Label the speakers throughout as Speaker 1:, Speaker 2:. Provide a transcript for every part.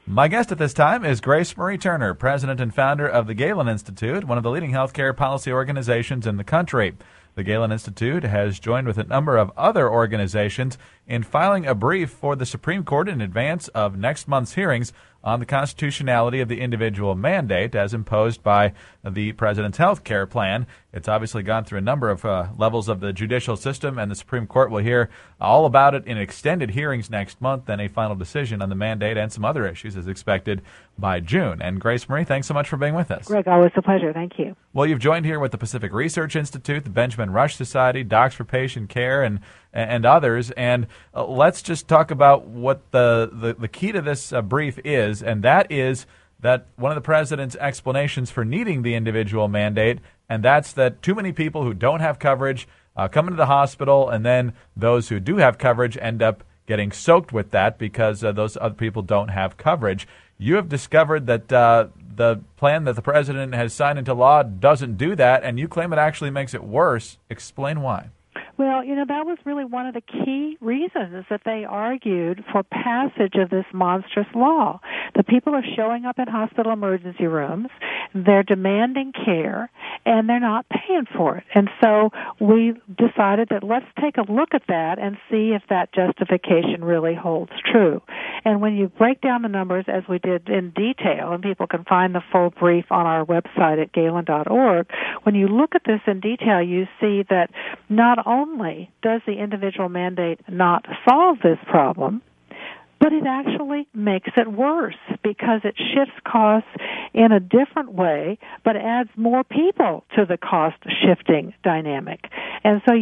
Speaker 1: My guest at this time is Grace Marie Turner, president and founder of the Galen Institute, one of the leading healthcare policy organizations in the country. The Galen Institute has joined with a number of other organizations in filing a brief for the Supreme Court in advance of next month's hearings on the constitutionality of the individual mandate as imposed by the president's health care plan. It's obviously gone through a number of levels of the judicial system, and the Supreme Court will hear all about it in extended hearings next month, and a final decision on the mandate and some other issues is expected by June. And Grace Marie, thanks so much for being with us.
Speaker 2: Greg, always a pleasure. Thank you.
Speaker 1: Well, you've joined here with the Pacific Research Institute, the Benjamin Rush Society, Docs for Patient Care, and others. And let's just talk about what the key to this brief is, and that is that one of the president's explanations for needing the individual mandate, and that's that too many people who don't have coverage come into the hospital, and then those who do have coverage end up getting soaked with that because those other people don't have coverage. You have discovered that the plan that the president has signed into law doesn't do that, and you claim it actually makes it worse. Explain why.
Speaker 2: Well, that was really one of the key reasons that they argued for passage of this monstrous law. The people are showing up in hospital emergency rooms, they're demanding care, and they're not paying for it. And so we decided that let's take a look at that and see if that justification really holds true. And when you break down the numbers, as we did in detail, and people can find the full brief on our website at galen.org, when you look at this in detail, you see that not only does the individual mandate not solve this problem, but it actually makes it worse because it shifts costs in a different way, but adds more people to the cost-shifting dynamic. And so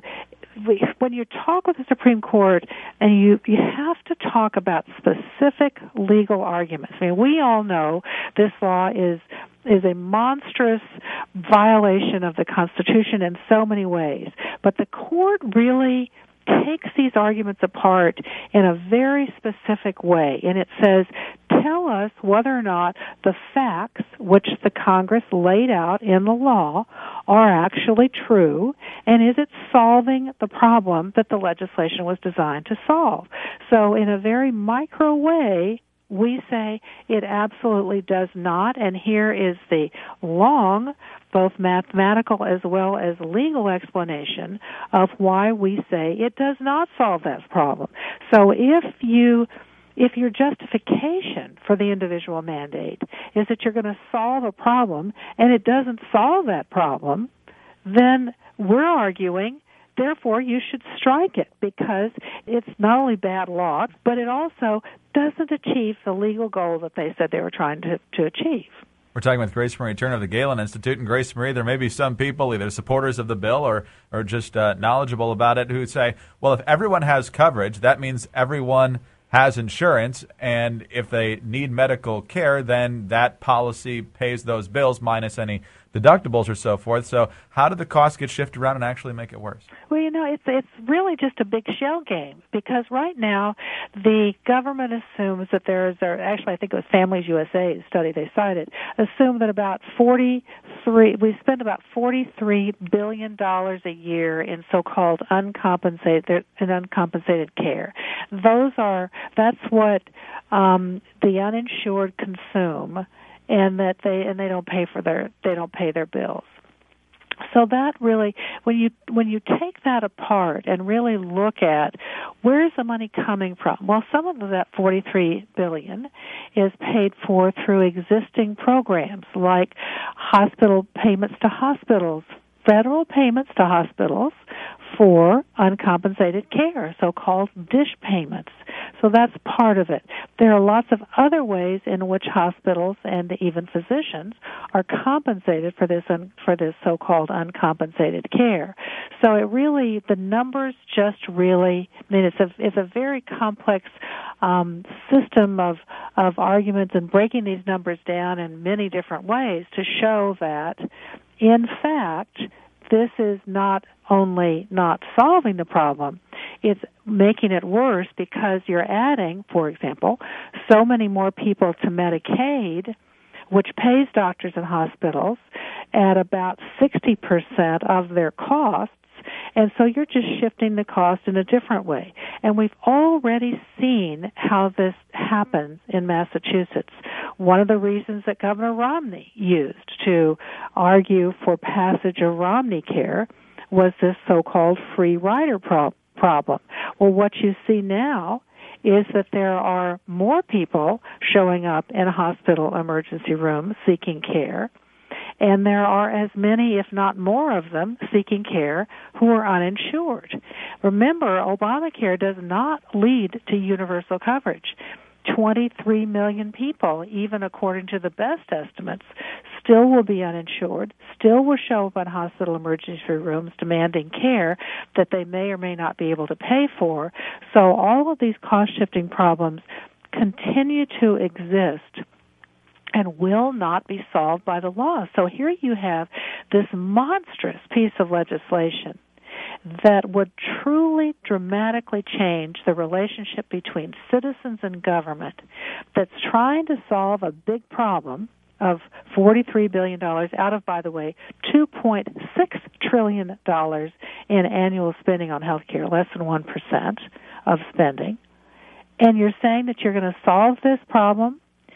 Speaker 2: when you talk with the Supreme Court, and you have to talk about specific legal arguments. I mean, we all know this law is a monstrous violation of the Constitution in so many ways. But the court really takes these arguments apart in a very specific way, and it says, tell us whether or not the facts which the Congress laid out in the law are actually true, and is it solving the problem that the legislation was designed to solve? So in a very micro way, we say it absolutely does not, and here is the long, both mathematical as well as legal explanation of why we say it does not solve that problem. So if your justification for the individual mandate is that you're going to solve a problem and it doesn't solve that problem, then we're arguing therefore you should strike it because it's not only bad law, but it also doesn't achieve the legal goal that they said they were trying to achieve.
Speaker 1: We're talking with Grace Marie Turner of the Galen Institute. And Grace Marie, there may be some people, either supporters of the bill or just knowledgeable about it, who say, well, if everyone has coverage, that means everyone has insurance, and if they need medical care, then that policy pays those bills minus any deductibles or so forth. So how do the costs get shifted around and actually make it worse?
Speaker 2: Well, it's really just a big shell game because right now the government assumes that actually I think it was Families USA study they cited, assume that we spend about $43 billion a year in so-called uncompensated care. That's what the uninsured consume, and that they don't pay their bills. So that really, when you take that apart and really look at where's the money coming from, well, some of that $43 billion is paid for through existing programs like hospital payments to hospitals, federal payments to hospitals for uncompensated care, so-called DSH payments. So that's part of it. There are lots of other ways in which hospitals and even physicians are compensated for this so-called uncompensated care. So the numbers just really, it's a very complex system of arguments and breaking these numbers down in many different ways to show that, in fact, this is not only not solving the problem, it's making it worse because you're adding, for example, so many more people to Medicaid, which pays doctors and hospitals at about 60% of their costs. And so you're just shifting the cost in a different way. And we've already seen how this happens in Massachusetts. One of the reasons that Governor Romney used to argue for passage of Romney Care was this so-called free rider problem. Well, what you see now is that there are more people showing up in hospital emergency rooms seeking care, and there are as many, if not more of them, seeking care who are uninsured. Remember, Obamacare does not lead to universal coverage. 23 million people, even according to the best estimates, still will be uninsured, still will show up in hospital emergency rooms demanding care that they may or may not be able to pay for. So all of these cost-shifting problems continue to exist and will not be solved by the law. So here you have this monstrous piece of legislation that would truly dramatically change the relationship between citizens and government, that's trying to solve a big problem of $43 billion out of, by the way, $2.6 trillion in annual spending on health care, less than 1% of spending. And you're saying that you're going to solve this problem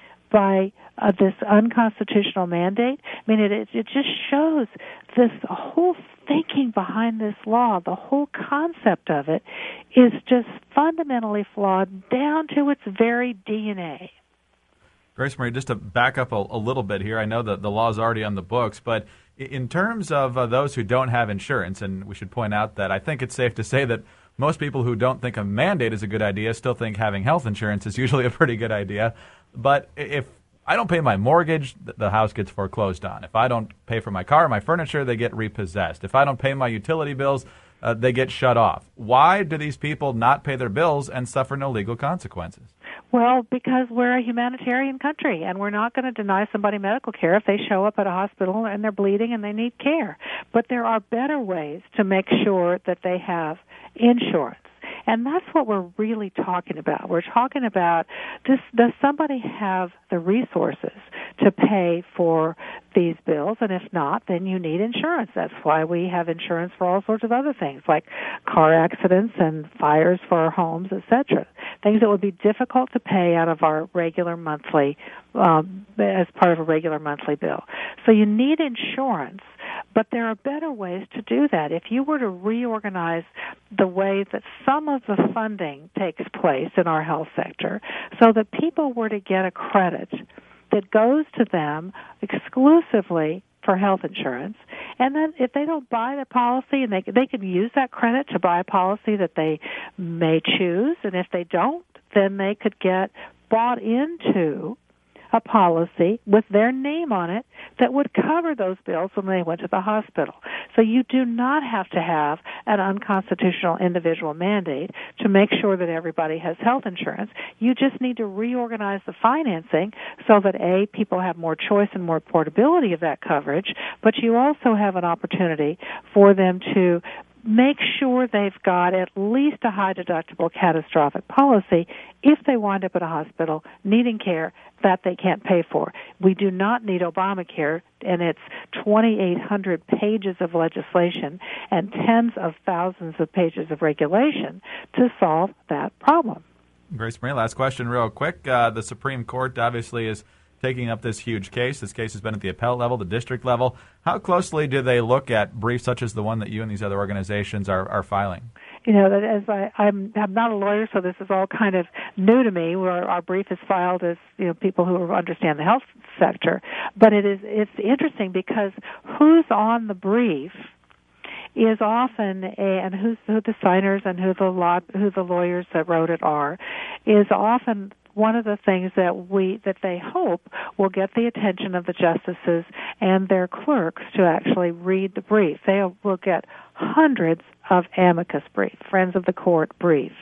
Speaker 2: by this unconstitutional mandate? I mean, it just shows this whole thinking behind this law, the whole concept of it, is just fundamentally flawed down to its very DNA.
Speaker 1: Grace Marie, just to back up a little bit here, I know that the law is already on the books, but in terms of those who don't have insurance, and we should point out that I think it's safe to say that most people who don't think a mandate is a good idea still think having health insurance is usually a pretty good idea. But if I don't pay my mortgage, the house gets foreclosed on. If I don't pay for my car, my furniture, they get repossessed. If I don't pay my utility bills, they get shut off. Why do these people not pay their bills and suffer no legal consequences?
Speaker 2: Well, because we're a humanitarian country, and we're not going to deny somebody medical care if they show up at a hospital and they're bleeding and they need care. But there are better ways to make sure that they have insurance. And that's what we're really talking about. We're talking about, does somebody have the resources to pay for these bills? And if not, then you need insurance. That's why we have insurance for all sorts of other things, like car accidents and fires for our homes, etc. Things that would be difficult to pay out of our regular monthly, as part of a regular monthly bill. So you need insurance. But there are better ways to do that. If you were to reorganize the way that some of the funding takes place in our health sector so that people were to get a credit that goes to them exclusively for health insurance, and then if they don't buy the policy, and they can use that credit to buy a policy that they may choose, and if they don't, then they could get bought into a policy with their name on it that would cover those bills when they went to the hospital. So you do not have to have an unconstitutional individual mandate to make sure that everybody has health insurance. You just need to reorganize the financing so that, A, people have more choice and more portability of that coverage, but you also have an opportunity for them to make sure they've got at least a high-deductible catastrophic policy if they wind up at a hospital needing care that they can't pay for. We do not need Obamacare and its 2,800 pages of legislation and tens of thousands of pages of regulation to solve that problem.
Speaker 1: Grace Marie, last question real quick. The Supreme Court obviously is taking up this huge case. This case has been at the appellate level, the district level. How closely do they look at briefs such as the one that you and these other organizations are filing?
Speaker 2: You know, as I'm not a lawyer, so this is all kind of new to me. Where our brief is filed as people who understand the health sector, but it's interesting because who's on the brief is often and who the signers and who the lawyers that wrote it are is often one of the things that they hope will get the attention of the justices and their clerks to actually read the brief. They will get hundreds of amicus briefs, friends of the court briefs,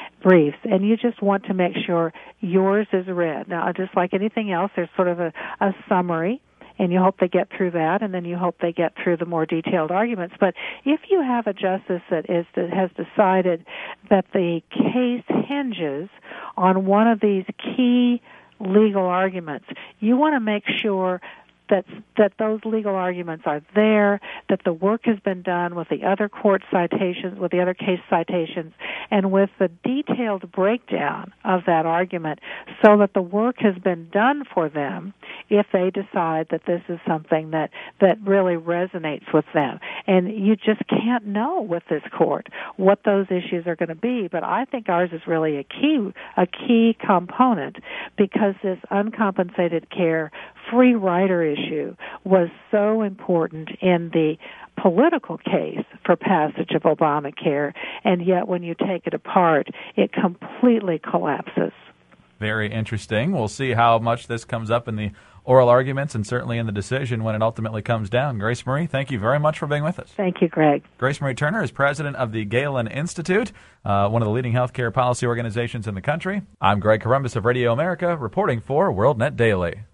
Speaker 2: and you just want to make sure yours is read. Now, just like anything else, there's sort of a summary, and you hope they get through that, and then you hope they get through the more detailed arguments. But if you have a justice that has decided that the case hinges on one of these key legal arguments, you want to make sure that those legal arguments are there, that the work has been done with the other court citations, with the other case citations, and with the detailed breakdown of that argument, so that the work has been done for them if they decide that this is something that really resonates with them. And you just can't know with this court what those issues are going to be, but I think ours is really a key component, because this uncompensated care free rider issue was so important in the political case for passage of Obamacare, and yet when you take it apart, it completely collapses.
Speaker 1: Very interesting. We'll see how much this comes up in the oral arguments and certainly in the decision when it ultimately comes down. Grace Marie, thank you very much for being with us.
Speaker 2: Thank you, Greg.
Speaker 1: Grace Marie Turner is president of the Galen Institute, one of the leading healthcare policy organizations in the country. I'm Greg Corombos of Radio America, reporting for WorldNet Daily.